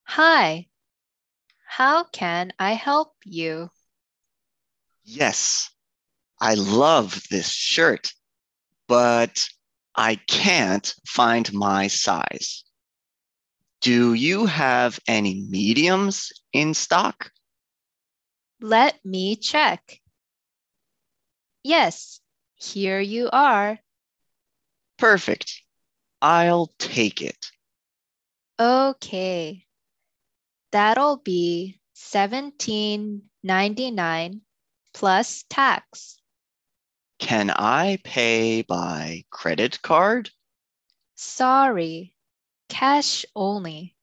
Hi, how can I help you? Yes, I love this shirt, but I can't find my size. Do you have any mediums in stock? Let me check. Yes, here you are. Perfect. I'll take it. Okay, that'll be 17.99 plus tax. Can I pay by credit card? Sorry, cash only.